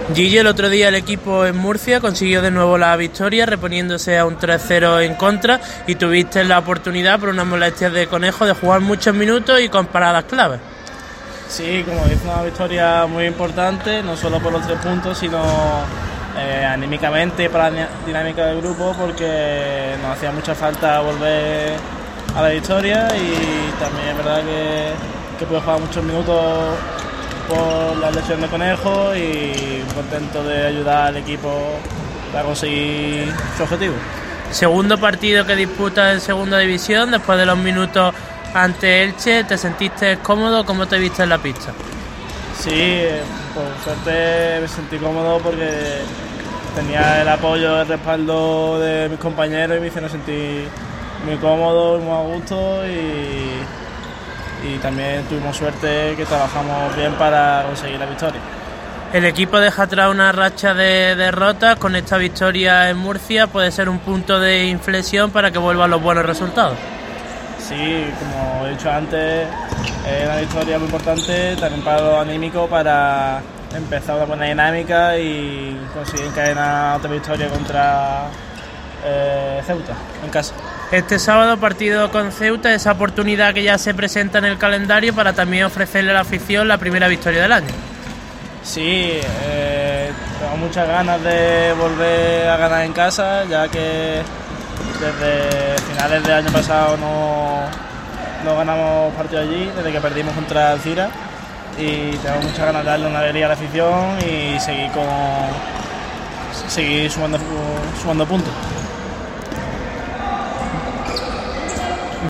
Gille, el otro día el equipo en Murcia consiguió de nuevo la victoria, reponiéndose a un 3-0 en contra, y tuviste la oportunidad, por unas molestias de Conejo, de jugar muchos minutos y con paradas claves. Sí, como dice, una victoria muy importante, no solo por los 3 puntos, sino anímicamente para la dinámica del grupo, porque nos hacía mucha falta volver a la victoria, y también es verdad que pude jugar muchos minutos por la lesión de Conejo, y contento de ayudar al equipo para conseguir su objetivo. Segundo partido que disputas en segunda división, después de los minutos ante Elche, ¿te sentiste cómodo? ¿Cómo te viste en la pista? Sí, por suerte me sentí cómodo porque tenía el apoyo, el respaldo de mis compañeros, y me hicieron sentir muy cómodo y muy a gusto, y también tuvimos suerte que trabajamos bien para conseguir la victoria. El equipo deja atrás una racha de derrotas. Con esta victoria en Murcia puede ser un punto de inflexión para que vuelvan los buenos resultados. Sí, como he dicho antes, es una victoria muy importante también para lo anímico, para empezar una buena dinámica y conseguir encadenar otra victoria contra Ceuta en casa. Este sábado partido con Ceuta, esa oportunidad que ya se presenta en el calendario para también ofrecerle a la afición la primera victoria del año. Sí, tengo muchas ganas de volver a ganar en casa, ya que desde finales del año pasado no ganamos partido allí, desde que perdimos contra Alcira, y tengo muchas ganas de darle una alegría a la afición y seguir sumando puntos.